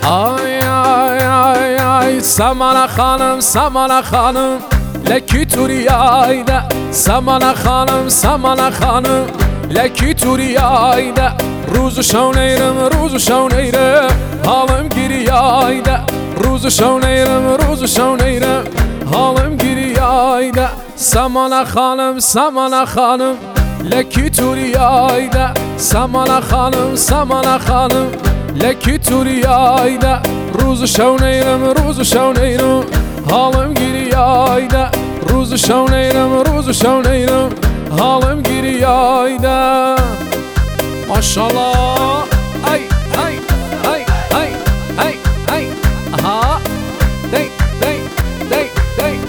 آی آی آی آی سمانه خانم لکی توری آیده سمانه خانم لکی توری آیده روز شو نیرم حالم گیری آیده روز شو نیرم حالم گیری آیده سمانه خانم لکی توری آیده سمانه خانم لکی توری آیده روز شو نیرم حالم گیری آیده روز شو نیرم حالم گیری آیده ماشالله ای ای ای ای ای ای آها دی دی دی دی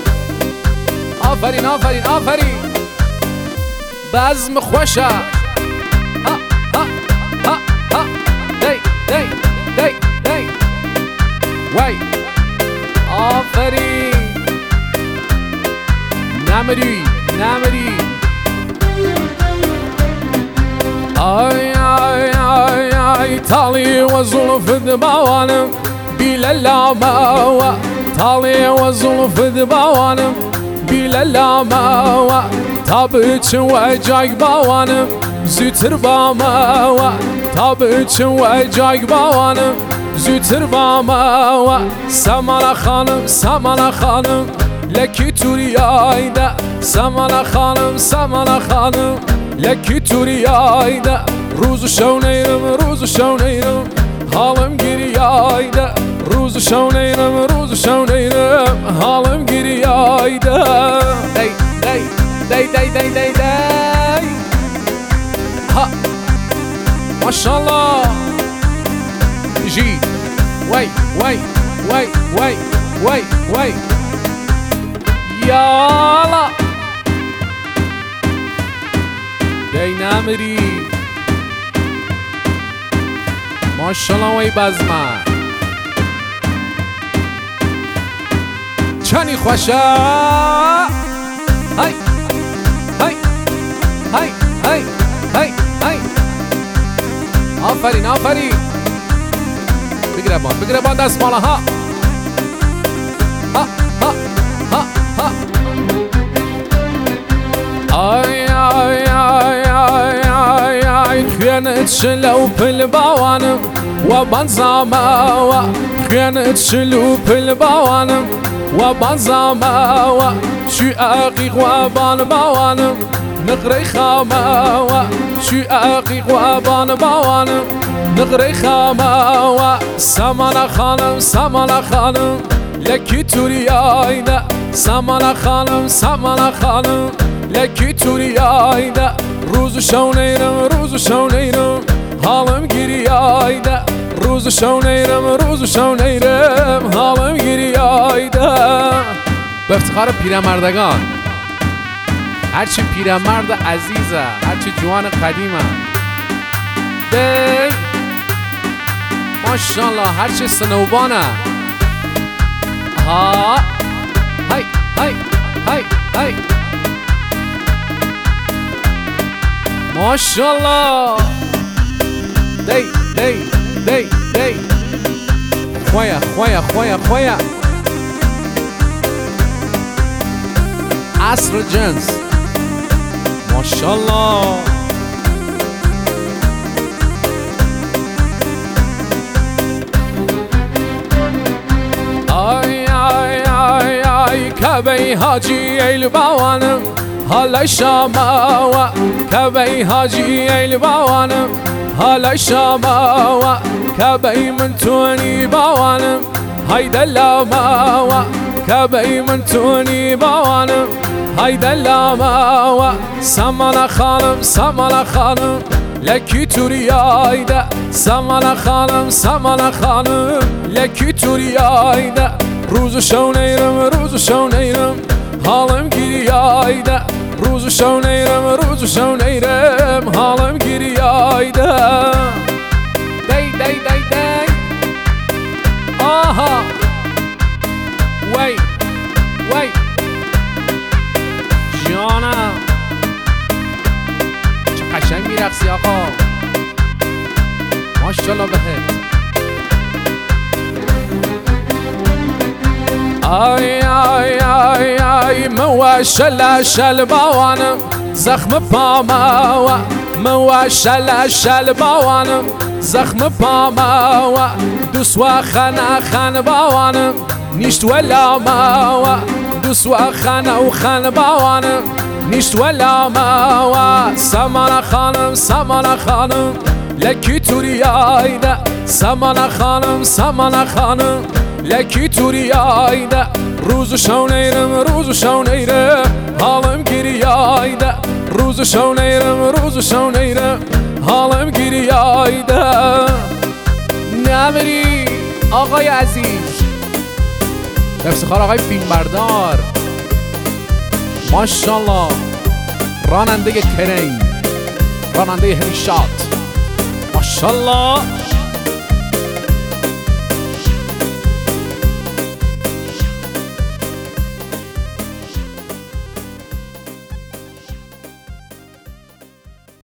آفرین بزم خوشه ها ها ها ها دی دی دی دی وای آفرین نمری آی آی آی آی تالی و زلف دباوانم بیلالاماوا تالی و زلف دباوانم بیلالاماوا تابچن و جاگ باوانم زوتر باماوا تابچن و جاگ باوانم زوتر باماوا سمانه خانم لکی توری آیده سمانه خانم لکی توری آیده روز شو نیرم حالم گیری آیده روز شو نیرم حالم گیری آیده دی دی دی دی دی دی دی ها ماشالله جی وای یالا دی نمری ماشالله وای بزمه چنی خوشه های های های های های های آفرین بگیره بان دست مالا ها ها ها ها ها آی آی آی آی آی آی خیانت شلو پل باوانم و بنزاماوا خیانت شلو پل باوانم و بنزاماوا شو عقیق و بان باوانم نقری خاماوا شو عقیق و بان باوانم نقری خاماوا سمانه خانم لکی توری آیده سمانه خانم لکی توری آیده روز شو نیرم حالم گیری آیده روز شو نیرم حالم گیری آیده به افتخار پیرمردگان هرچی پیرمرد عزیزه هرچی جوان قدیمه دی ماشالله هرچی سنوبانه ها های های های های ماشالله دی دی دی دی خویا عصر جنس ماشالله آی آی آی آی کبی حاجی ایل باوانم حالا شاماوا کبی حاجی ایل باوانم حالا شاماوا کبی من تونی باوانم هایده لاماوا کبی من تونی باوانم هایده لاماوا سمانه خانم لکی توری آیده سمانه خانم لکی توری آیده روز شو نیرم حالم گیری آیده روز شو نیرم حالم گیری آیده دی دی دی دی آها وای جانم چه قشنگ میرقصی آقا ماشالله بهت آی آی آی آی موشل شل باوانم زخم پاماوە موشل شل باوانم زخم پاماوە دوسوا خنا خان باوانم نیشت ولا ماوە دوسوا خنا و خان باوانم نیشت ولا ماوە سەمانە خانم سەمانە خانم لەکی توریایدە سەمانە خانم سەمانە خانم لەکی توریایدە ڕوز و شەونەیرم ڕوز و شەونەیرم هاڵم گریایدە ڕوز و شەونەیرم ڕوز و شەونەیرم هاڵم گریایدە نامری آقای عزیز افتخار آقای فیلمبردار ماشاءالله راننده کرین راننده هلیشات ماشاءالله